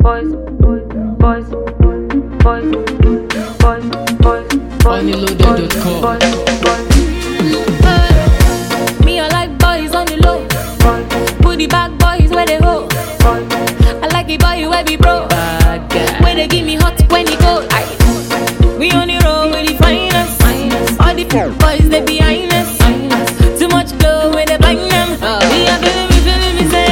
Funnyloaded.com. Me, I like boys on the low. Put the back boys where they go. I like the boy where we bro. Where they give me hot when he go. We on the road with the finest. All the boys they behind us. Too much glow when they blind them. We are feeling me say.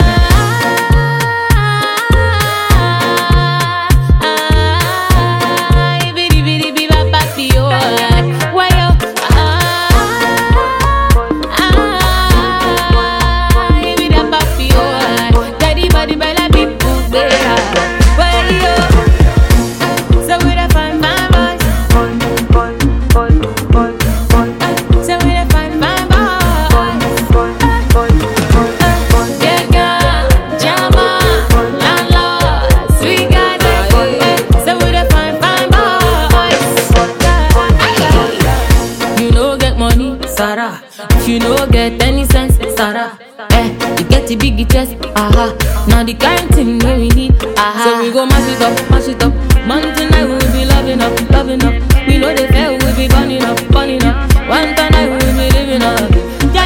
Sarah, if you no get any sense, Sarah, you get the big chest, now the kind thing we need, so we go mash it up, man tonight we will be loving up, we know the fair will be burning up, one tonight we will be living up, yeah.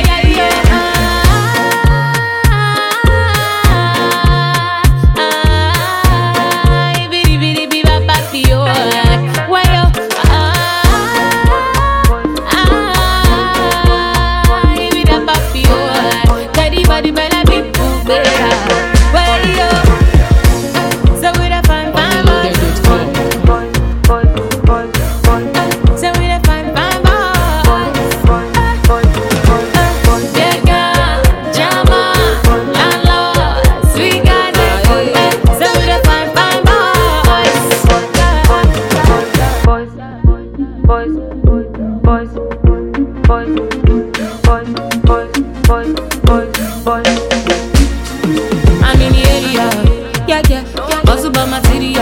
I'm in the area, yeah. Also by my city.